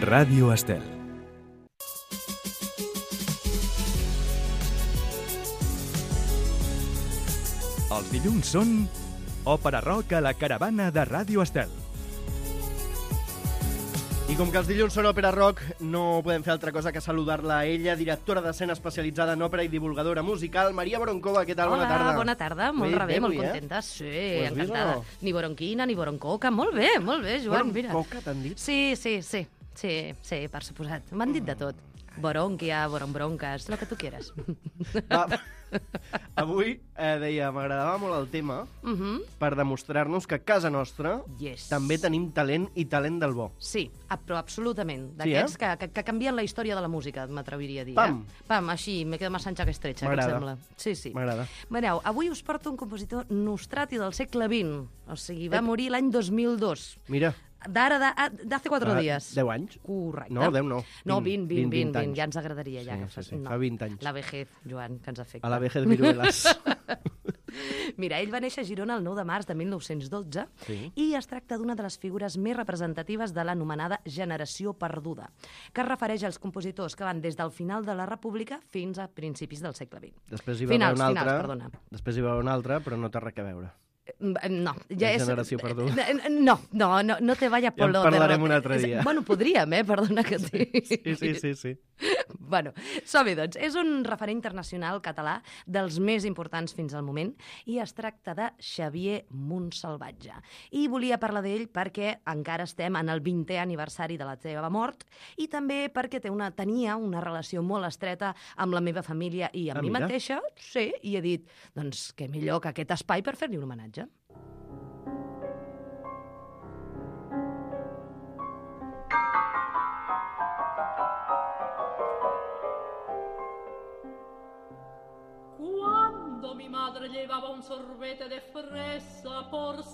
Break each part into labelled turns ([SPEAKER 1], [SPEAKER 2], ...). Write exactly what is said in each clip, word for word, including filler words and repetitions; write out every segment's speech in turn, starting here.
[SPEAKER 1] Ràdio Estel. Els dilluns són Òpera Rock a la caravana de Ràdio Estel.
[SPEAKER 2] I com que els dilluns són òpera rock, no podem fer altra cosa que saludar-la a ella, directora d'escena especialitzada en òpera i divulgadora musical, Maria Boronkova. Què tal?
[SPEAKER 3] Hola,
[SPEAKER 2] bona tarda.
[SPEAKER 3] bona tarda, molt
[SPEAKER 2] Bé,
[SPEAKER 3] rebé,
[SPEAKER 2] bé,
[SPEAKER 3] molt
[SPEAKER 2] avui,
[SPEAKER 3] contenta. Sí,
[SPEAKER 2] Ho has vist
[SPEAKER 3] encantada.
[SPEAKER 2] o no?
[SPEAKER 3] Ni boronquina, ni boroncoca, molt bé, molt bé, Joan, mira.
[SPEAKER 2] Boroncoca, t'han dit?
[SPEAKER 3] Sí, sí, sí, sí, sí, per suposat. M'han dit de tot. Boronquia, borombronques, lo que tu quieras.
[SPEAKER 2] Va, avui, eh, deia, m'agradava molt el tema
[SPEAKER 3] Uh -huh.
[SPEAKER 2] per demostrar-nos que a casa nostra
[SPEAKER 3] Yes.
[SPEAKER 2] també tenim talent i talent del bo.
[SPEAKER 3] Sí, a- però absolutament.
[SPEAKER 2] Sí,
[SPEAKER 3] D'aquests
[SPEAKER 2] eh?
[SPEAKER 3] que, que, que canvien la història de la música, m'atreviria a dir.
[SPEAKER 2] Pam.
[SPEAKER 3] Eh? Pam, així, me quedo més anxa que estretxa, que em
[SPEAKER 2] M'agrada.
[SPEAKER 3] sembla. Sí, sí.
[SPEAKER 2] M'agrada.
[SPEAKER 3] Mireu, avui us porto un compositor nostrati del segle vint. O sigui, va
[SPEAKER 2] Ep.
[SPEAKER 3] morir l'any dos mil dos.
[SPEAKER 2] Mira,
[SPEAKER 3] D'ara, de- d'hace quatre
[SPEAKER 2] fa
[SPEAKER 3] dies.
[SPEAKER 2] deu anys?
[SPEAKER 3] Correcte.
[SPEAKER 2] No, deu no.
[SPEAKER 3] No,
[SPEAKER 2] Vint,
[SPEAKER 3] vint, vint,
[SPEAKER 2] vint
[SPEAKER 3] vint,
[SPEAKER 2] anys.
[SPEAKER 3] ja ens agradaria. Ja,
[SPEAKER 2] Sí,
[SPEAKER 3] que
[SPEAKER 2] sí,
[SPEAKER 3] fas-
[SPEAKER 2] sí,
[SPEAKER 3] no.
[SPEAKER 2] fa vint anys.
[SPEAKER 3] La vejez, Joan, que ens afecta.
[SPEAKER 2] A la vejez viruelas.
[SPEAKER 3] Mira, ell va néixer a Girona el nou de març de mil nou-cents dotze
[SPEAKER 2] Sí.
[SPEAKER 3] i es tracta d'una de les figures més representatives de l'anomenada generació perduda, que es refereix als compositors que van des del final de la República fins a principis del segle vint.
[SPEAKER 2] Després hi va
[SPEAKER 3] Finals,
[SPEAKER 2] haver un altre,
[SPEAKER 3] finals, perdona.
[SPEAKER 2] després hi va haver un altre, però no té res a veure.
[SPEAKER 3] No, ja
[SPEAKER 2] La
[SPEAKER 3] és...
[SPEAKER 2] generació perduda.
[SPEAKER 3] No, no, no, no te vaya por
[SPEAKER 2] Ja en
[SPEAKER 3] lo
[SPEAKER 2] parlarem
[SPEAKER 3] de...
[SPEAKER 2] un altre dia.
[SPEAKER 3] Bueno, podríem, eh? Perdona que t'hi...
[SPEAKER 2] Sí, sí, sí, sí.
[SPEAKER 3] Bueno, som-hi, doncs. És un referent internacional català dels més importants fins al moment i es tracta de Xavier Montsalvatge. I volia parlar d'ell perquè encara estem en el vintè aniversari de la seva mort i també perquè té una, tenia una relació molt estreta amb la meva família i amb
[SPEAKER 2] Ah,
[SPEAKER 3] mi
[SPEAKER 2] mira.
[SPEAKER 3] mateixa, sí, i he dit, doncs, què millor que aquest espai per fer-li un homenatge.
[SPEAKER 4] Cuando mi madre llevaba un sorbete de fresa por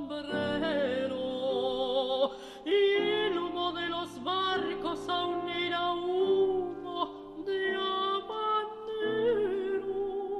[SPEAKER 4] sombrero y el humo de los barcos aún era humo de habanero.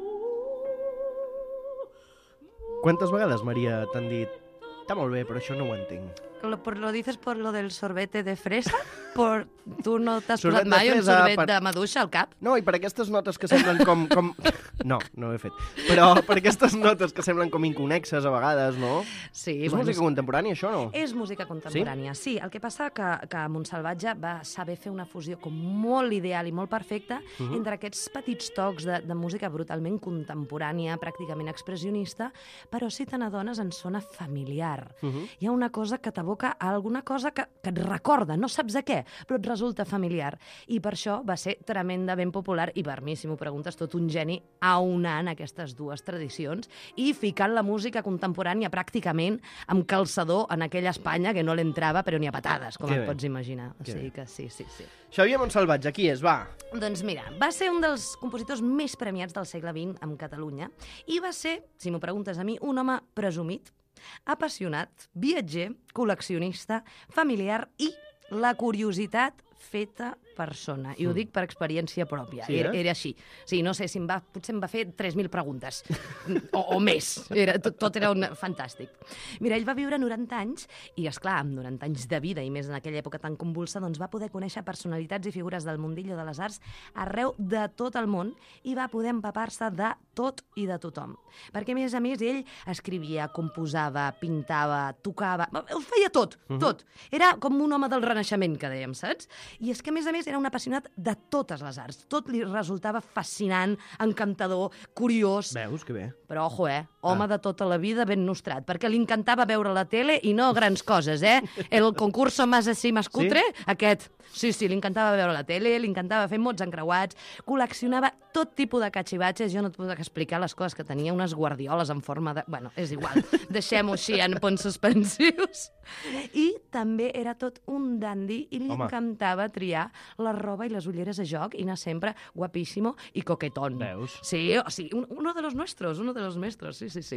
[SPEAKER 2] Quantes vegades, Maria, t'han dit està molt bé, però això no ho entenc?
[SPEAKER 3] Lo, por, ¿Lo dices por lo del sorbete de fresa? Por, tu no t'has
[SPEAKER 2] Sorbet
[SPEAKER 3] posat
[SPEAKER 2] de
[SPEAKER 3] mai un
[SPEAKER 2] fresa
[SPEAKER 3] sorbet
[SPEAKER 2] per-
[SPEAKER 3] de maduixa al cap?
[SPEAKER 2] No, i per aquestes notes que semblen com... com... No, no ho he fet. Però per aquestes notes que semblen com inconexes a vegades, no?
[SPEAKER 3] Sí,
[SPEAKER 2] És
[SPEAKER 3] bueno,
[SPEAKER 2] música contemporània, això, no?
[SPEAKER 3] És música contemporània, sí? sí. El que passa que, que Montsalvatge va saber fer una fusió com molt ideal i molt perfecta uh -huh. entre aquests petits tocs de, de música brutalment contemporània, pràcticament expressionista, però si te n'adones en sona familiar.
[SPEAKER 2] Uh -huh.
[SPEAKER 3] Hi ha una cosa que t'aboca a alguna cosa que, que et recorda, no saps a què, però et resulta familiar. I per això va ser tremendament popular i per mi, si m'ho preguntes, tot un geni aunant aquestes dues tradicions i ficant la música contemporània pràcticament amb calçador en aquella Espanya que no l'entrava, però ni a patades, com
[SPEAKER 2] Que
[SPEAKER 3] et
[SPEAKER 2] bé.
[SPEAKER 3] pots imaginar. O
[SPEAKER 2] Que
[SPEAKER 3] sigui
[SPEAKER 2] bé.
[SPEAKER 3] que sí, sí, sí.
[SPEAKER 2] Xavier Montsalvatge, qui és? Va.
[SPEAKER 3] Doncs mira, va ser un dels compositors més premiats del segle vint amb Catalunya i va ser, si m'ho preguntes a mi, un home presumit, apassionat, viatger, col·leccionista, familiar i la curiositat feta persona. I ho dic per experiència pròpia.
[SPEAKER 2] Sí, eh?
[SPEAKER 3] era, era així. Sí, no sé, si em va, potser em va fer tres mil preguntes. O, o més. Era, tot, tot era un, fantàstic. Mira, ell va viure noranta anys i, és clar, amb noranta anys de vida i més en aquella època tan convulsa, doncs va poder conèixer personalitats i figures del mundillo de les arts arreu de tot el món i va poder empapar-se de tot i de tothom. Perquè, a més a més, ell escrivia, composava, pintava, tocava... Ho feia tot, uh -huh. tot. Era com un home del Renaixement, que dèiem, saps? I és que, a més a més, era un apassionat de totes les arts. Tot li resultava fascinant, encantador, curiós.
[SPEAKER 2] Veus, que bé.
[SPEAKER 3] Però, ojo, eh? Home
[SPEAKER 2] Ah.
[SPEAKER 3] de tota la vida ben nostrat, perquè li encantava veure la tele i no grans coses, eh? El concurso más así, más cutre,
[SPEAKER 2] Sí?
[SPEAKER 3] aquest. Sí, sí, li encantava veure la tele, li encantava fer mots encreuats, col·leccionava tot tipus de catxivatges, jo no et puc explicar les coses que tenia, unes guardioles en forma de... Bueno, és igual, deixem-ho així en punts suspensius. I també era tot un dandy i li
[SPEAKER 2] Home.
[SPEAKER 3] encantava triar la roba i les ulleres a joc i anar sempre guapíssimo i coquetón.
[SPEAKER 2] Veus?
[SPEAKER 3] Sí, o sigui, un, uno de los nuestros, uno de los nuestros, sí, sí, sí.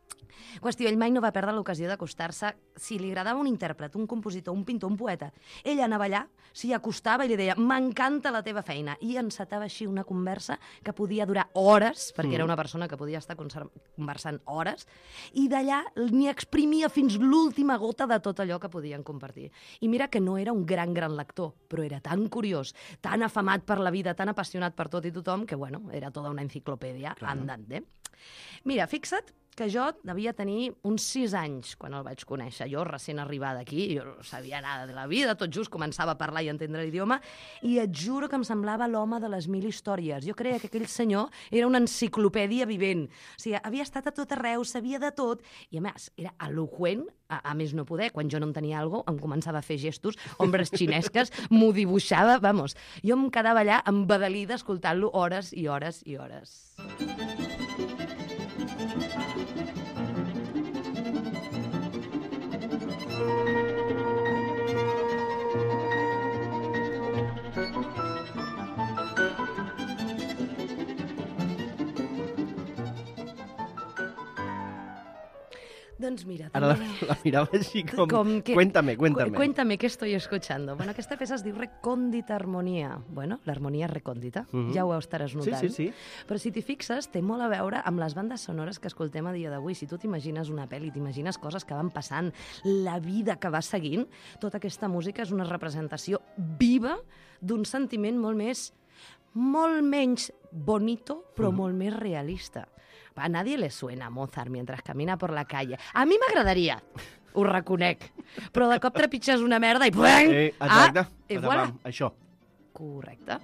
[SPEAKER 3] Qüestió, ell mai no va perdre l'ocasió d'acostar-se. Si li agradava un intèrpret, un compositor, un pintor, un poeta, ell anava allà, s'hi acostava i li deia «m'encanta la teva feina». I encetava així una conversa que podia durar hores, perquè mm. era una persona que podia estar conversant hores, i d'allà n'hi exprimia fins l'última gota de tot allò que podien compartir. I mira que no era un gran, gran lector, però era tan curiós, tan afamat per la vida, tan apassionat per tot i tothom, que, bueno, era tota una enciclopèdia andant, eh? Mira, fixa't que jo devia tenir uns sis anys quan el vaig conèixer. Jo, recent arribada aquí, jo no sabia nada de la vida, tot just començava a parlar i a entendre l'idioma, i et juro que em semblava l'home de les mil històries. Jo creia que aquell senyor era una enciclopèdia vivent. O sigui, havia estat a tot arreu, sabia de tot, i a més, era eloqüent, a, a més no poder. Quan jo no en tenia alguna cosa, em començava a fer gestos, ombres xinesques, m'ho dibuixava, vamos. Jo em quedava allà embadalida escoltant-lo hores i hores i hores. Doncs mira...
[SPEAKER 2] Ara la, la mirava així com... com que, cuéntame, cuéntame.
[SPEAKER 3] Cu cuéntame, ¿qué estoy escuchando? Bueno, aquesta peça es diu Recòndita Harmonia. Bueno, l'harmonia recòndita, uh -huh. ja ho estaràs notant.
[SPEAKER 2] Sí, sí, sí.
[SPEAKER 3] Però si t'hi fixes, té molt a veure amb les bandes sonores que escoltem a dia d'avui. Si tu t'imagines una pel·li, t'imagines coses que van passant, la vida que va seguint, tota aquesta música és una representació viva d'un sentiment molt més... molt menys bonito, però uh -huh. molt més realista. A nadie le suena Mozart mientras camina por la calle. A mi m'agradaria, ho reconec, però de cop trepitges una merda i...
[SPEAKER 2] Eh, exacte,
[SPEAKER 3] ah, i voilà.
[SPEAKER 2] Això.
[SPEAKER 3] Correcte.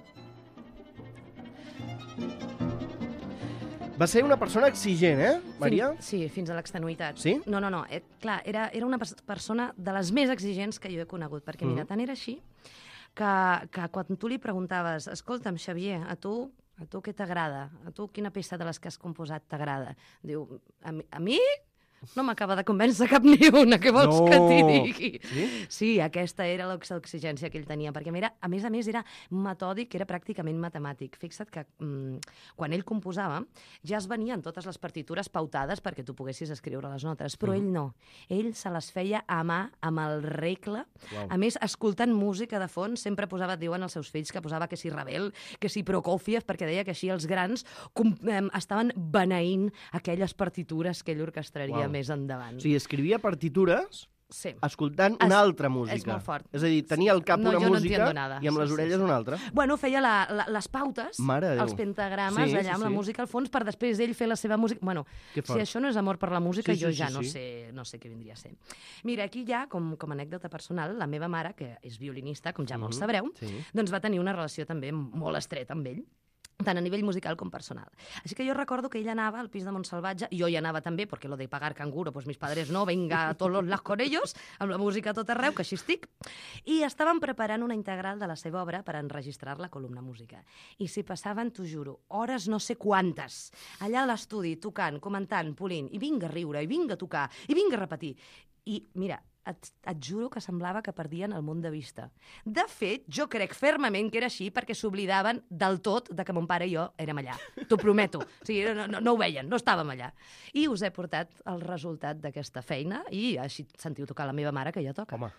[SPEAKER 2] Va ser una persona exigent, eh, Maria?
[SPEAKER 3] Fins, sí, fins a l'extenuïtat.
[SPEAKER 2] Sí?
[SPEAKER 3] No, no, no. Eh, clar, era, era una persona de les més exigents que jo he conegut, perquè, mira, uh -huh. tant era així que, que quan tu li preguntaves escolta'm, Xavier, a tu... A tu què t'agrada? A tu quina peça de les que has composat t'agrada? Diu, a mi? A mi? No m'acaba de convèncer cap ni una, què vols no. que t'hi digui? Sí? Sí, aquesta era l'exigència que ell tenia, perquè mira, a més a més era metòdic, era pràcticament matemàtic. Fixa't que mm, quan ell composava ja es venien totes les partitures pautades perquè tu poguessis escriure les notes, però uh -huh. ell no. Ell se les feia a mà, amb el regle. Wow. A més, escoltant música de fons, sempre posava, diuen els seus fills, que posava que si Ravel, que si Prokofiev, perquè deia que així els grans com, eh, estaven beneint aquelles partitures que ell orquestraria wow. més endavant.
[SPEAKER 2] O sigui, escrivia partitures sí. escoltant
[SPEAKER 3] es,
[SPEAKER 2] una altra música.
[SPEAKER 3] És molt fort.
[SPEAKER 2] És a dir, tenia al cap
[SPEAKER 3] no,
[SPEAKER 2] una
[SPEAKER 3] no
[SPEAKER 2] música i amb
[SPEAKER 3] sí,
[SPEAKER 2] les orelles
[SPEAKER 3] sí, sí.
[SPEAKER 2] una altra.
[SPEAKER 3] Bueno, feia la, la, les pautes, els pentagrames,
[SPEAKER 2] sí,
[SPEAKER 3] allà
[SPEAKER 2] sí,
[SPEAKER 3] amb
[SPEAKER 2] sí.
[SPEAKER 3] la música al fons, per després ell fer la seva música. Bueno, si això no és amor per la música,
[SPEAKER 2] sí, sí,
[SPEAKER 3] jo ja
[SPEAKER 2] sí,
[SPEAKER 3] no,
[SPEAKER 2] sí.
[SPEAKER 3] sé, no sé què vindria a ser. Mira, aquí ja, com, com a anècdota personal, la meva mare, que és violinista, com ja molts sabreu,
[SPEAKER 2] sí.
[SPEAKER 3] doncs va tenir una relació també molt estreta amb ell, tant a nivell musical com personal. Així que jo recordo que ell anava al pis de Montsalvatge, i jo hi anava també, perquè lo de pagar canguro, pues mis padres no, venga a todos los con ellos, amb la música a tot arreu, que així estic, i estaven preparant una integral de la seva obra per enregistrar la columna música. I s'hi passaven, t'ho juro, hores no sé quantes, allà a l'estudi, tocant, comentant, polint, i vinga a riure, i vinga a tocar, i vinga a repetir. I, mira, Et, et juro que semblava que perdien el món de vista. De fet, jo crec fermament que era així perquè s'oblidaven del tot de que mon pare i jo érem allà. T'ho prometo. O sigui, no, no, no ho veien, no estàvem allà. I us he portat el resultat d'aquesta feina i així sentiu tocar la meva mare, que ja toca.
[SPEAKER 2] Home.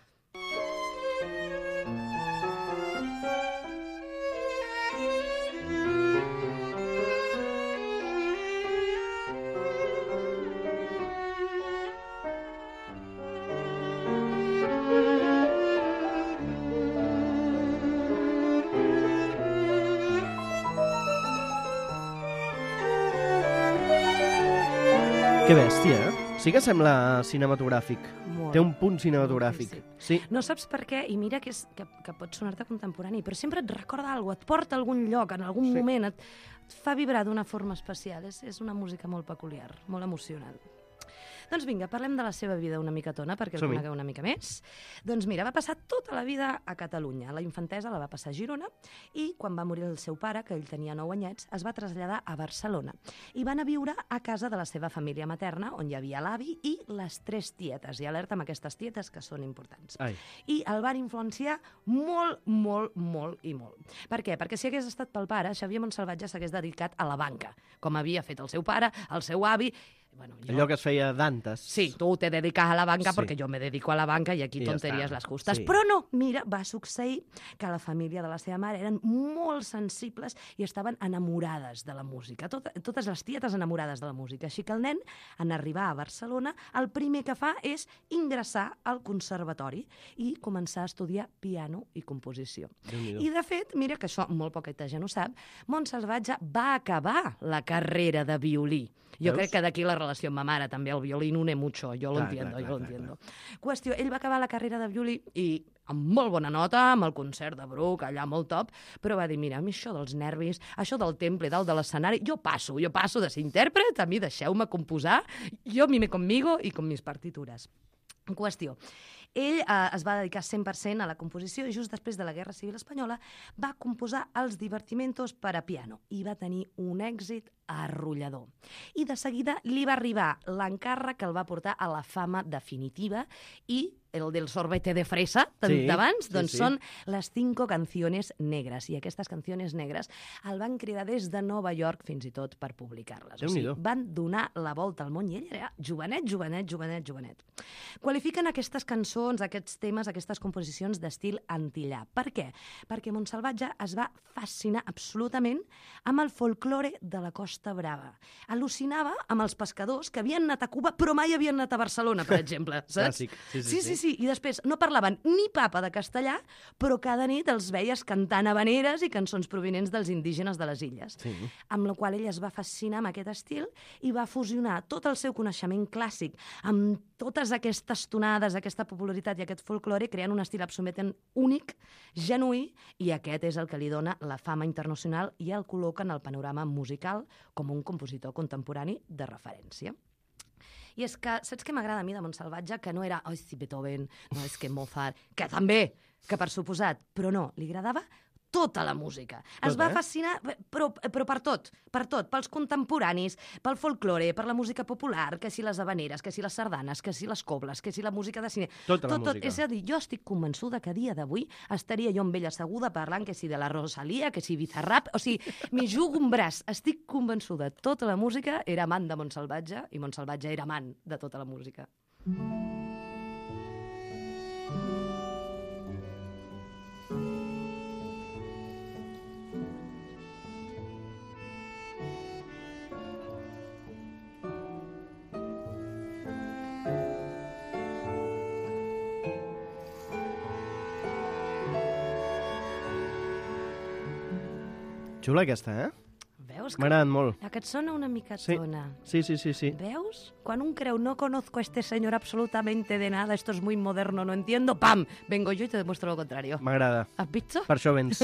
[SPEAKER 2] Que bèstia, eh? Sí que sembla cinematogràfic. Molt. Té un punt cinematogràfic. Sí.
[SPEAKER 3] Sí. No saps per què, i mira que, és, que, que pot sonar-te contemporani, però sempre et recorda alguna cosa, et porta a algun lloc, en algun sí. moment, et, et fa vibrar d'una forma especial. És, és una música molt peculiar, molt emocionant. Doncs vinga, parlem de la seva vida una micatona, perquè el conegueu una mica més. Doncs mira, va passar tota la vida a Catalunya. La infantesa la va passar a Girona i quan va morir el seu pare, que ell tenia nou anyets, es va traslladar a Barcelona i van a viure a casa de la seva família materna, on hi havia l'avi i les tres tietes. I alerta amb aquestes tietes, que són importants.
[SPEAKER 2] Ai.
[SPEAKER 3] I el van influenciar molt, molt, molt i molt. Per què? Perquè si hagués estat pel pare, Xavier Montsalvatge s'hagués dedicat a la banca, com havia fet el seu pare, el seu avi. Bueno, jo...
[SPEAKER 2] Allò que es feia d'antes.
[SPEAKER 3] Sí, tu te dedicas a la banca
[SPEAKER 2] Sí.
[SPEAKER 3] porque yo me dedico a la banca i aquí
[SPEAKER 2] I ja
[SPEAKER 3] tonteries
[SPEAKER 2] està.
[SPEAKER 3] les justes.
[SPEAKER 2] Sí.
[SPEAKER 3] Però no, mira, va succeir que la família de la seva mare eren molt sensibles i estaven enamorades de la música. Tot, totes les tietes enamorades de la música. Així que el nen, en arribar a Barcelona, el primer que fa és ingressar al conservatori i començar a estudiar piano i composició.
[SPEAKER 2] Déu-n'hi-do.
[SPEAKER 3] I, de fet, mira que això molt poqueta gent ho sap, Montsalvatge va acabar la carrera de violí. Jo
[SPEAKER 2] Veus?
[SPEAKER 3] crec que d'aquí la relació amb ma mare també, el violí no une mucho, jo lo
[SPEAKER 2] Clar,
[SPEAKER 3] entiendo,
[SPEAKER 2] clar,
[SPEAKER 3] jo lo
[SPEAKER 2] clar,
[SPEAKER 3] entiendo. Qüestió, ell va acabar la carrera de violí i amb molt bona nota, amb el concert de Bruch, allà molt top, però va dir, mira, a mi això dels nervis, això del temple, dalt de l'escenari, jo passo, jo passo de ser intèrpret, a mi deixeu-me composar, jo mime conmigo i con mis partitures. En qüestió, ell eh, es va dedicar cent per cent a la composició i just després de la Guerra Civil Espanyola va composar els divertimentos per a piano i va tenir un èxit arrollador. I de seguida li va arribar l'encàrrec que el va portar a la fama definitiva i el del sorbete de fresa
[SPEAKER 2] Sí,
[SPEAKER 3] d'abans,
[SPEAKER 2] sí,
[SPEAKER 3] doncs
[SPEAKER 2] sí.
[SPEAKER 3] són les cinco canciones negres. I aquestes canciones negres el van cridar des de Nova York fins i tot per publicar-les. O sigui,
[SPEAKER 2] Déu-n'hi-do.
[SPEAKER 3] van donar la volta al món i ell era jovenet, jovenet, jovenet, jovenet. Qualifiquen aquestes cançons, aquests temes, aquestes composicions d'estil antillà. Per què? Perquè Montsalvatge es va fascinar absolutament amb el folklore de la Costa Brava. Al·lucinava amb els pescadors que havien anat a Cuba però mai havien anat a Barcelona, per exemple. Saps?
[SPEAKER 2] Clàssic. Sí, sí,
[SPEAKER 3] sí, sí,
[SPEAKER 2] sí.
[SPEAKER 3] sí. I després no parlaven ni papa de castellà, però cada nit els veies cantant habaneres i cançons provinents dels indígenes de les illes.
[SPEAKER 2] Sí.
[SPEAKER 3] Amb la qual ell es va fascinar amb aquest estil i va fusionar tot el seu coneixement clàssic amb totes aquestes tonades, aquesta popularitat i aquest folklore, creant un estil absolutament únic, genuí, i aquest és el que li dona la fama internacional i el col·loca en el panorama musical com un compositor contemporani de referència. I és que, saps què m'agrada a mi de Montsalvatge? Que no era, oi, sí, Beethoven, no, és que Mozart, que també, que per suposat, però no, li agradava tota la música. Es
[SPEAKER 2] Tot,
[SPEAKER 3] va
[SPEAKER 2] eh?
[SPEAKER 3] fascinar, però, però per tot, per tot, pels contemporanis, pel folklore, per la música popular, que si les habaneres, que si les sardanes, que si les cobles, que si la música de cine...
[SPEAKER 2] Tota la
[SPEAKER 3] tot, tot.
[SPEAKER 2] música.
[SPEAKER 3] És a dir, jo estic convençuda que a dia d'avui estaria jo amb ella asseguda parlant que si de la Rosalia, que si Bizarrap... O sigui, m'hi jugo un braç. Estic convençuda. Tota la música era amant de Montsalvatge i Montsalvatge era amant de tota la música.
[SPEAKER 2] Xula aquesta, eh?
[SPEAKER 3] Veus? Que...
[SPEAKER 2] M'ha agradat molt.
[SPEAKER 3] A que et sona una mica
[SPEAKER 2] Sí.
[SPEAKER 3] tona.
[SPEAKER 2] Sí, sí, sí, sí.
[SPEAKER 3] ¿Veus? Quan un creu, no conozco a este señor absolutamente de nada, esto es muy moderno, no entiendo, ¡pam! Vengo yo y te demuestro lo contrario.
[SPEAKER 2] M'agrada.
[SPEAKER 3] ¿Has visto?
[SPEAKER 2] Per això vens.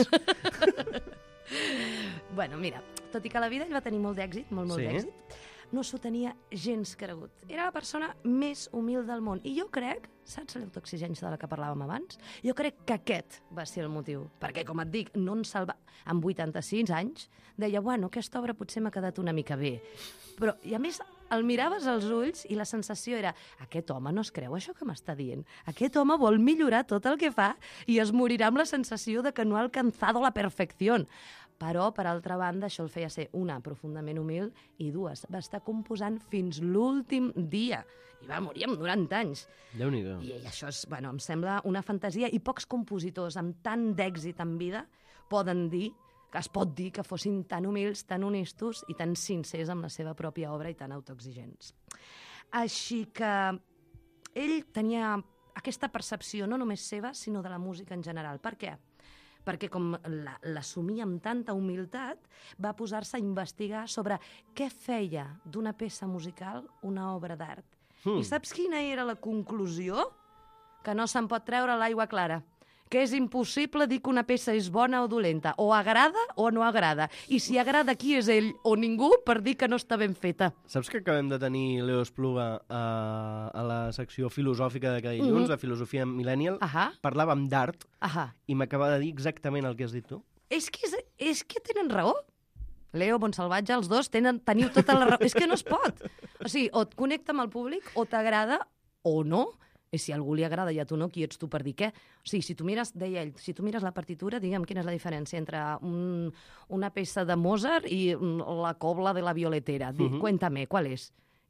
[SPEAKER 3] Bueno, mira, tot i que a la vida ell va tenir molt d'èxit, molt, molt
[SPEAKER 2] Sí.
[SPEAKER 3] d'èxit, no s'ho tenia gens cregut. Era la persona més humil del món. I jo crec, saps l'autoexigència de la que parlàvem abans? Jo crec que aquest va ser el motiu. Perquè, com et dic, no en salva... Amb vuitanta-sis anys, deia, bueno, aquesta obra potser m'ha quedat una mica bé. Però, i a més, el miraves als ulls i la sensació era, aquest home no es creu això que m'està dient. Aquest home vol millorar tot el que fa i es morirà amb la sensació de que no ha alcanzado la perfecció. Però, per altra banda, això el feia ser, una, profundament humil, i dues, va estar composant fins l'últim dia. I va morir amb noranta anys.
[SPEAKER 2] Déu-n'hi-do.
[SPEAKER 3] I això és, bueno, em sembla una fantasia, i pocs compositors amb tant d'èxit en vida poden dir, que es pot dir que fossin tan humils, tan honestos i tan sincers amb la seva pròpia obra i tan autoexigents. Així que ell tenia aquesta percepció no només seva, sinó de la música en general. Per què? Perquè com la- l'assumia amb tanta humilitat, va posar-se a investigar sobre què feia d'una peça musical una obra d'art.
[SPEAKER 2] Hmm.
[SPEAKER 3] I saps quina era la conclusió? Que no se'n pot treure l'aigua clara. Que és impossible dir que una peça és bona o dolenta. O agrada o no agrada. I si agrada, qui és ell o ningú per dir que no està ben feta.
[SPEAKER 2] Saps que acabem de tenir Leo Espluga a, a la secció filosòfica de cada dilluns,
[SPEAKER 3] Mhm.
[SPEAKER 2] de filosofia millennial?
[SPEAKER 3] Ahà,
[SPEAKER 2] Parlàvem d'art
[SPEAKER 3] ahà.
[SPEAKER 2] i m'acaba de dir exactament el que has dit tu.
[SPEAKER 3] És que, és, és que tenen raó. Leo, Montsalvatge, els dos tenen, teniu tota la raó. És que no es pot. O sigui, o et connecta amb el públic, o t'agrada, o no. I si a algú li agrada i a tu no, qui ets tu per dir què? O sigui, si tu mires, deia ell, si tu mires la partitura, digue'm quina és la diferència entre un, una peça de Mozart i mm, la cobla de la violetera. Di,
[SPEAKER 2] Mhm.
[SPEAKER 3] Cuéntame, ¿cuál es?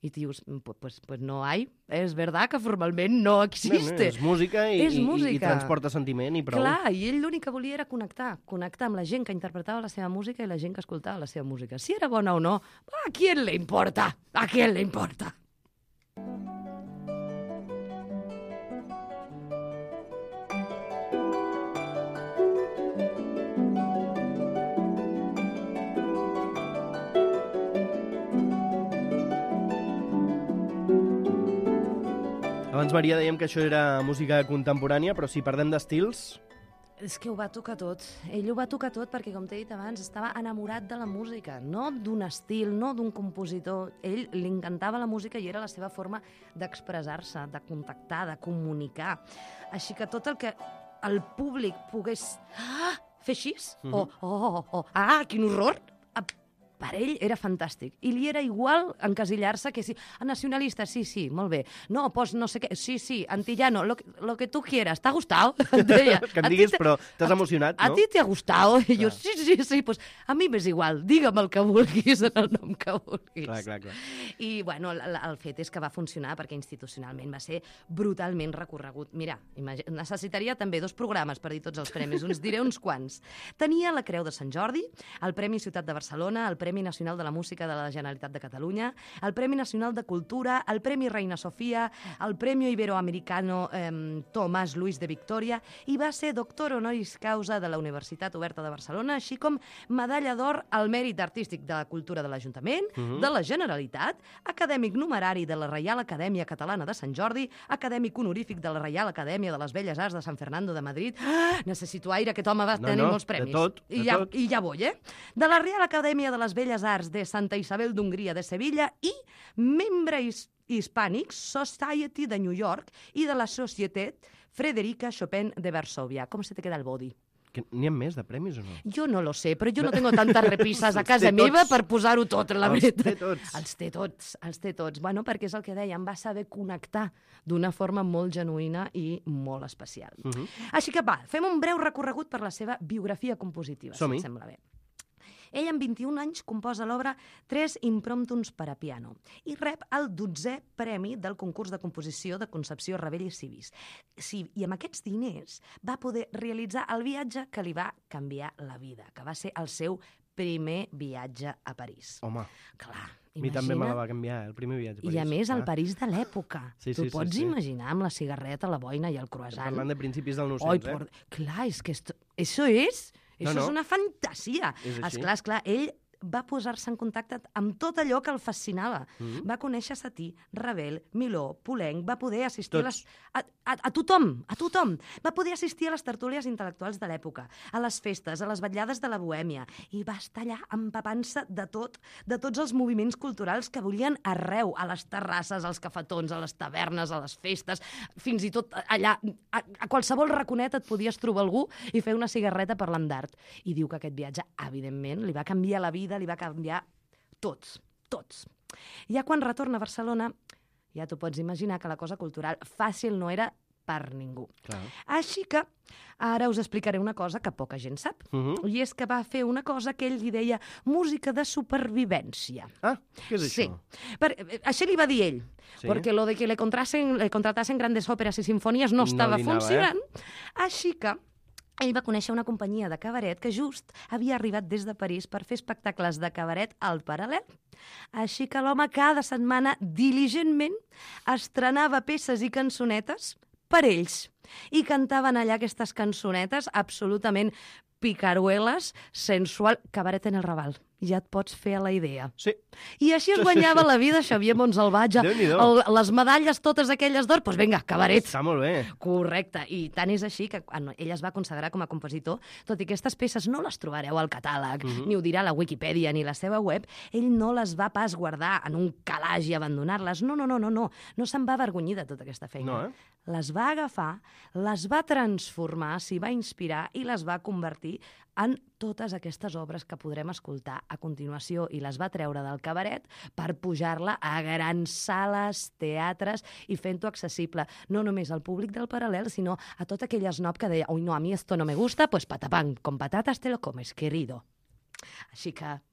[SPEAKER 3] I dius, pues, pues no hay, és verdad que formalment no existe.
[SPEAKER 2] No, no, és música i,
[SPEAKER 3] és
[SPEAKER 2] i,
[SPEAKER 3] música.
[SPEAKER 2] i transporta sentiment i prou.
[SPEAKER 3] Clar, i ell l'únic que volia era connectar, connectar amb la gent que interpretava la seva música i la gent que escoltava la seva música. Si era bona o no, ¿a quién le importa? ¿A quién le importa?
[SPEAKER 2] Abans, Maria, dèiem que això era música contemporània, però si parlem d'estils...
[SPEAKER 3] És que ho va tocar tot. Ell ho va tocar tot perquè, com t'he dit abans, estava enamorat de la música, no d'un estil, no d'un compositor. Ell li encantava la música i era la seva forma d'expressar-se, de contactar, de comunicar. Així que tot el que el públic pogués ah, fer així, mm-hmm. o, oh, oh, oh, ah, quin horror, per ell era fantàstic. I li era igual encasillar-se que si... Nacionalista, sí, sí, molt bé. No, pues no sé què... Sí, sí, antillano, lo que, lo que tu quieras. ¿T'ha gustado? Deia.
[SPEAKER 2] Que em diguis, però t'has emocionat, no?
[SPEAKER 3] A ti t'ha gustado? I jo, sí, sí, sí, pues a mi m'és igual. Digue'm el que vulguis en el nom que vulguis.
[SPEAKER 2] Clar, clar, clar.
[SPEAKER 3] I, bueno, el, el fet és que va funcionar perquè institucionalment va ser brutalment recorregut. Mira, necessitaria també dos programes per dir tots els premis. Uns diré uns quants. Tenia la Creu de Sant Jordi, el Premi Ciutat de Barcelona, el Premi Premi Nacional de la Música de la Generalitat de Catalunya, el Premi Nacional de Cultura, el Premi Reina Sofia, el Premi Iberoamericano eh, Tomás Luis de Victoria, i va ser doctor honoris causa de la Universitat Oberta de Barcelona, així com medalla d'or al mèrit artístic de la cultura de l'Ajuntament, uh-huh. de la Generalitat, acadèmic numerari de la Reial Acadèmia Catalana de Sant Jordi, acadèmic honorífic de la Reial Acadèmia de les Belles Arts de Sant Fernando de Madrid. Ah, necessito aire, aquest home va
[SPEAKER 2] no,
[SPEAKER 3] tenir
[SPEAKER 2] no,
[SPEAKER 3] molts premis.
[SPEAKER 2] De tot, de
[SPEAKER 3] I ja,
[SPEAKER 2] tot.
[SPEAKER 3] I ja vull, eh? De la Reial Acadèmia de les Belles Arts de Santa Isabel d'Hongria de Sevilla i membre his Hispanic Society de New York i de la Societat Frederica Chopin de Varsovia. Com se te queda el body?
[SPEAKER 2] Que n'hi ha més de premis o no?
[SPEAKER 3] Jo no lo sé, però jo no tengo tantes repisses a casa
[SPEAKER 2] té
[SPEAKER 3] meva
[SPEAKER 2] tots.
[SPEAKER 3] per posar-ho tot, la
[SPEAKER 2] Els
[SPEAKER 3] veritat.
[SPEAKER 2] té tots.
[SPEAKER 3] Els té tots, els té tots. Bueno, perquè és el que dèiem, va saber connectar d'una forma molt genuïna i molt especial.
[SPEAKER 2] Uh -huh.
[SPEAKER 3] Així que va, fem un breu recorregut per la seva biografia compositiva, si
[SPEAKER 2] Som-hi.
[SPEAKER 3] et sembla bé. Ell, amb vint-i-un anys, composa l'obra Tres impromptums per a piano i rep el dotzè premi del concurs de composició de Concepció Rebell i Civis. Sí, i amb aquests diners va poder realitzar el viatge que li va canviar la vida, que va ser el seu primer viatge a París.
[SPEAKER 2] Home,
[SPEAKER 3] Clar,
[SPEAKER 2] a mi també me
[SPEAKER 3] imagina...
[SPEAKER 2] la va canviar, el primer viatge a París.
[SPEAKER 3] I a més, el
[SPEAKER 2] Ah.
[SPEAKER 3] París de l'època.
[SPEAKER 2] Sí,
[SPEAKER 3] tu
[SPEAKER 2] sí, sí,
[SPEAKER 3] pots
[SPEAKER 2] sí.
[SPEAKER 3] imaginar amb la cigarreta, la boina i el croissant.
[SPEAKER 2] Parlant de principis del
[SPEAKER 3] Oi,
[SPEAKER 2] nou-cents,
[SPEAKER 3] por...
[SPEAKER 2] eh?
[SPEAKER 3] Clar, és que esto... eso és...
[SPEAKER 2] No,
[SPEAKER 3] Això
[SPEAKER 2] no.
[SPEAKER 3] és una fantasia.
[SPEAKER 2] És així.
[SPEAKER 3] Esclar, esclar, ell va posar-se en contacte amb tot allò que el fascinava.
[SPEAKER 2] Mm.
[SPEAKER 3] Va conèixer Satí, Ravel, Miló, Poulenc, va poder assistir a,
[SPEAKER 2] Tots.
[SPEAKER 3] les, a, a, a tothom, a tothom. Va poder assistir a les tertúlies intel·lectuals de l'època, a les festes, a les vetllades de la bohèmia, i va estar allà empapant-se de tot, de tots els moviments culturals que volien arreu, a les terrasses, als cafetons, a les tavernes, a les festes, fins i tot allà, a, a qualsevol raconet et podies trobar algú i fer una cigarreta parlant d'art. I diu que aquest viatge, evidentment, li va canviar la vida, li va canviar tots, tots. Ja quan retorna a Barcelona, ja t'ho pots imaginar que la cosa cultural fàcil no era per ningú.
[SPEAKER 2] Clar.
[SPEAKER 3] Així que ara us explicaré una cosa que poca gent sap.
[SPEAKER 2] Uh -huh.
[SPEAKER 3] I és que va fer una cosa que ell li deia música de supervivència.
[SPEAKER 2] Ah, què és
[SPEAKER 3] Sí,
[SPEAKER 2] això?
[SPEAKER 3] per, eh, això li va dir ell,
[SPEAKER 2] Sí?
[SPEAKER 3] perquè lo de que le contratasen, le contratasen grandes òperes i sinfonies no
[SPEAKER 2] No
[SPEAKER 3] estava
[SPEAKER 2] li anava, eh?
[SPEAKER 3] funcionant. Així que ell va conèixer una companyia de cabaret que just havia arribat des de París per fer espectacles de cabaret al paral·lel. Així que l'home cada setmana, diligentment, estrenava peces i cançonetes per ells. I cantaven allà aquestes cançonetes absolutament picarueles, sensual, cabaret en el Raval. Ja et pots fer a la idea.
[SPEAKER 2] Sí.
[SPEAKER 3] I així es guanyava la vida Xavier Montsalvatge.
[SPEAKER 2] Déu-n'hi-do.
[SPEAKER 3] El, les medalles totes aquelles d'or, doncs vinga, cabaret.
[SPEAKER 2] Està molt bé.
[SPEAKER 3] Correcte, i tant és així que quan ell es va consagrar com a compositor, tot i que aquestes peces no les trobareu al catàleg,
[SPEAKER 2] Mhm.
[SPEAKER 3] ni ho dirà la Wikipedia ni la seva web, ell no les va pas guardar en un calaix i abandonar-les. No, no, no, no, no. No se'n va avergonyir de tota aquesta feina.
[SPEAKER 2] No, eh?
[SPEAKER 3] Les va agafar, les va transformar, s'hi va inspirar i les va convertir en totes aquestes obres que podrem escoltar a continuació, i les va treure del cabaret per pujar-la a grans sales, teatres, i fent-ho accessible no només al públic del paral·lel, sinó a tot aquell esnob que deia «Ui, no, a mi esto no me gusta, pues patapán, con patatas te lo comes, querido». Així que,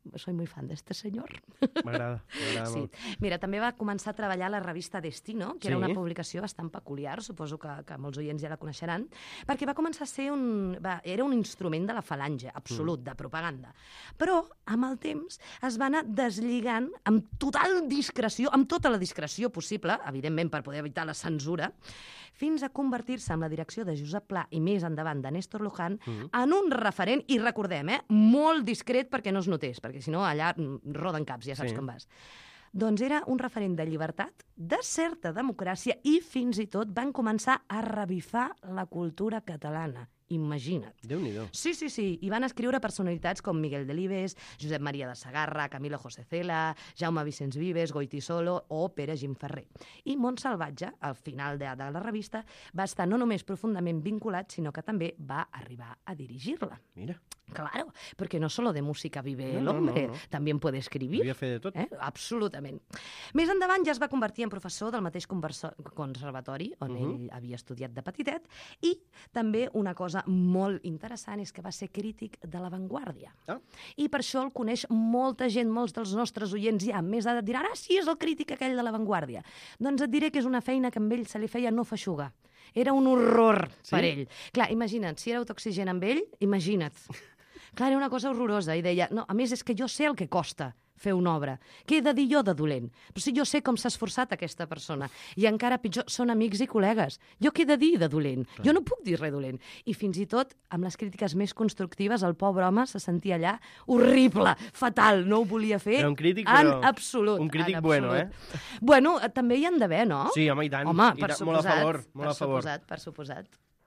[SPEAKER 3] soy muy fan d'este senyor.
[SPEAKER 2] M'agrada, m'agrada
[SPEAKER 3] Sí.
[SPEAKER 2] molt.
[SPEAKER 3] Mira, també va començar a treballar a la revista Destino, que
[SPEAKER 2] Sí.
[SPEAKER 3] era una publicació bastant peculiar, suposo que, que molts oients ja la coneixeran, perquè va començar a ser un... Va, era un instrument de la falange, absolut, mm. de propaganda. Però, amb el temps, es va anar deslligant amb total discreció, amb tota la discreció possible, evidentment per poder evitar la censura, fins a convertir-se en la direcció de Josep Pla i més endavant de Néstor Luján mm. en un referent, i recordem, eh, molt discret perquè no es notés, perquè si no allà roden caps, ja saps
[SPEAKER 2] Sí.
[SPEAKER 3] com vas. Doncs era un referent de llibertat, de certa democràcia i fins i tot van començar a revifar la cultura catalana. Imagina't.
[SPEAKER 2] Déu-n'hi-do.
[SPEAKER 3] Sí, sí, sí. I van escriure personalitats com Miguel Delibes, Josep Maria de Sagarra, Camilo José Cela, Jaume Vicenç Vives, Goytisolo o Pere Gimferrer. I Montsalvatge, al final de, de la revista, va estar no només profundament vinculat, sinó que també va arribar a dirigir-la.
[SPEAKER 2] Mira,
[SPEAKER 3] Claro, porque no solo de música vive
[SPEAKER 2] No,
[SPEAKER 3] el
[SPEAKER 2] no,
[SPEAKER 3] hombre,
[SPEAKER 2] no, no.
[SPEAKER 3] también puede escribir.
[SPEAKER 2] devia fer de tot.
[SPEAKER 3] Eh? Absolutament. Més endavant ja es va convertir en professor del mateix converso- conservatori on uh
[SPEAKER 2] Mhm.
[SPEAKER 3] -huh. ell havia estudiat de petitet, i també una cosa molt interessant és que va ser crític de l'avantguàrdia.
[SPEAKER 2] Ah.
[SPEAKER 3] I per això el coneix molta gent, molts dels nostres oients ja amb més edat diran ah, sí, és el crític aquell de l'avantguàrdia. Doncs et diré que és una feina que amb ell se li feia no feixugar. Era un horror
[SPEAKER 2] Sí?
[SPEAKER 3] per ell. Clar, imagina't, si era autoexigent amb ell, imagina't. Clar, era una cosa horrorosa, i deia, no, a més és que jo sé el que costa fer una obra. Què he de dir jo de dolent? Però si jo sé com s'ha esforçat aquesta persona, i encara pitjor, són amics i col·legues. Jo què he de dir de dolent? Clar. Jo no puc dir res dolent. I fins i tot, amb les crítiques més constructives, el pobre home se sentia allà horrible, fatal, no ho volia fer.
[SPEAKER 2] Era un crític,
[SPEAKER 3] en
[SPEAKER 2] però
[SPEAKER 3] absolut.
[SPEAKER 2] un crític
[SPEAKER 3] en
[SPEAKER 2] bueno,
[SPEAKER 3] absolut.
[SPEAKER 2] eh?
[SPEAKER 3] Bueno, eh, també hi han d'haver, no?
[SPEAKER 2] Sí, home, i tant.
[SPEAKER 3] Home,
[SPEAKER 2] I
[SPEAKER 3] per
[SPEAKER 2] tant,
[SPEAKER 3] suposat.
[SPEAKER 2] molt a favor, molt
[SPEAKER 3] per
[SPEAKER 2] a favor.
[SPEAKER 3] suposat, per suposat.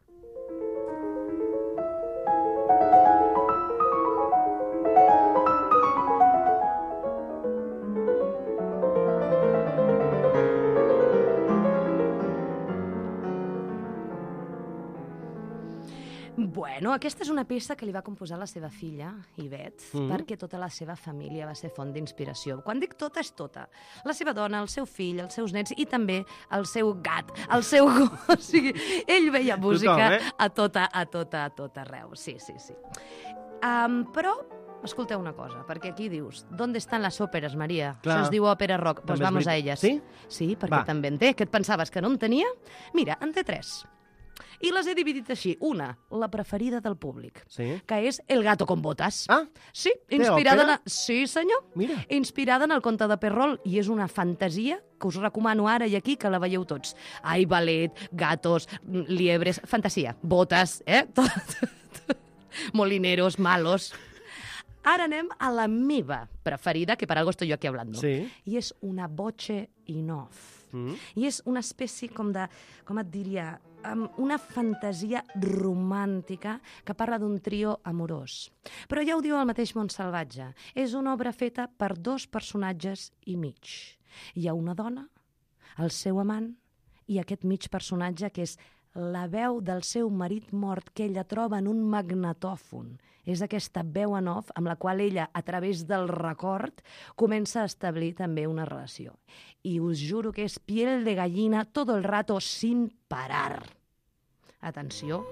[SPEAKER 3] Bueno, aquesta és una peça que li va composar la seva filla, Ivet, mm. perquè tota la seva família va ser font d'inspiració. Quan dic tota, és tota. La seva dona, el seu fill, els seus nets i també el seu gat, el seu gos. O sigui, ell veia música
[SPEAKER 2] Tothom, eh?
[SPEAKER 3] a tota, a tota, a tot arreu. Sí, sí, sí. Um, però escolteu una cosa, perquè aquí dius, ¿dónde están las óperas, Maria?
[SPEAKER 2] Clar.
[SPEAKER 3] Això es diu òpera rock. Pues
[SPEAKER 2] També és
[SPEAKER 3] vamos a
[SPEAKER 2] veritat.
[SPEAKER 3] ellas.
[SPEAKER 2] Sí?
[SPEAKER 3] Sí, perquè
[SPEAKER 2] Va.
[SPEAKER 3] també en té. Què et pensaves, que no en tenia? Mira, en té tres. I les he dividit així. Una, la preferida del públic,
[SPEAKER 2] Sí.
[SPEAKER 3] que és El gato con botas.
[SPEAKER 2] Ah,
[SPEAKER 3] Sí, inspirada en...
[SPEAKER 2] òpera?
[SPEAKER 3] Sí, senyor.
[SPEAKER 2] mira.
[SPEAKER 3] Inspirada en el conte de Perrol, i és una fantasia que us recomano ara i aquí que la veieu tots. Ai, ballet, gatos, liebres, fantasia, botes, eh? Tot, tot. Molineros, malos. Ara anem a la meva preferida, que per algo estoy yo aquí hablando.
[SPEAKER 2] Sí.
[SPEAKER 3] I és una voce in off.
[SPEAKER 2] Mm.
[SPEAKER 3] I és una espècie com de, com et diria, um, una fantasia romàntica que parla d'un trio amorós. Però ja ho diu el mateix Montsalvatge. És una obra feta per dos personatges i mig. Hi ha una dona, el seu amant, i aquest mig personatge que és la veu del seu marit mort que ella troba en un magnetòfon. És aquesta veu en off amb la qual ella, a través del record, comença a establir també una relació. I us juro que és piel de gallina todo el rato sin parar. Atenció.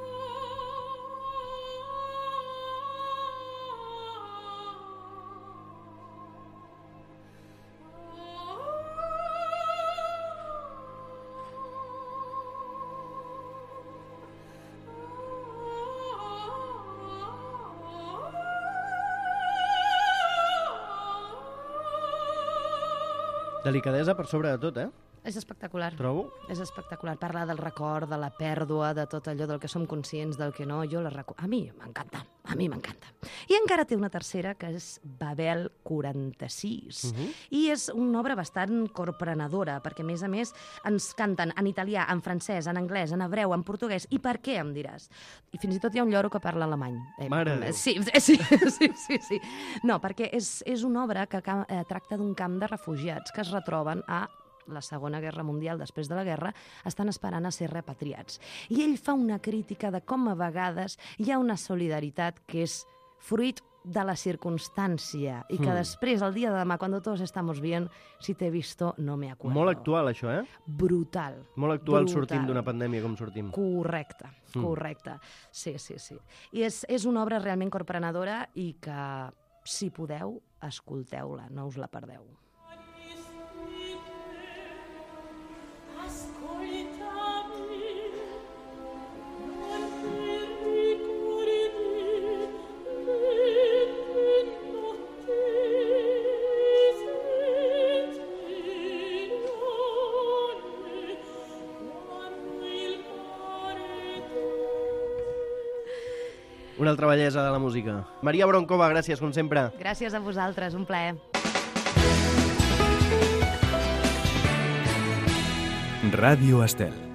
[SPEAKER 2] Delicadesa per sobre de tot, eh?
[SPEAKER 3] És espectacular.
[SPEAKER 2] Trobo.
[SPEAKER 3] És espectacular. Parla del record, de la pèrdua, de tot allò del que som conscients, del que no. Jo la recu... A mi m'encanta. A mi m'encanta. I encara té una tercera, que és Babel quaranta-sis.
[SPEAKER 2] Uh -huh.
[SPEAKER 3] I és una obra bastant corprenedora, perquè, a més a més, ens canten en italià, en francès, en anglès, en hebreu, en portuguès. I per què, em diràs? I fins i tot hi ha un lloro que parla alemany. Eh,
[SPEAKER 2] Mare de Déu.
[SPEAKER 3] sí, sí, sí, sí, sí. No, perquè és, és una obra que eh, tracta d'un camp de refugiats que es retroben a la Segona Guerra Mundial, després de la guerra, estan esperant a ser repatriats. I ell fa una crítica de com a vegades hi ha una solidaritat que és fruit de la circumstància i que
[SPEAKER 2] Mm.
[SPEAKER 3] després, el dia de demà, quan todos estamos bien, si t'he visto, no me acuerdo.
[SPEAKER 2] Molt actual, això, eh?
[SPEAKER 3] Brutal.
[SPEAKER 2] Molt actual
[SPEAKER 3] Brutal.
[SPEAKER 2] sortint d'una pandèmia com sortim.
[SPEAKER 3] Correcte,
[SPEAKER 2] Mm.
[SPEAKER 3] correcte. Sí, sí, sí. I és, és una obra realment corprenedora i que Si podeu, escolteu-la, no us la perdeu.
[SPEAKER 2] Una altra bellesa de la música. Maria Bronkova, gràcies, com sempre.
[SPEAKER 3] Gràcies a vosaltres, un plaer.
[SPEAKER 1] Ràdio Estel.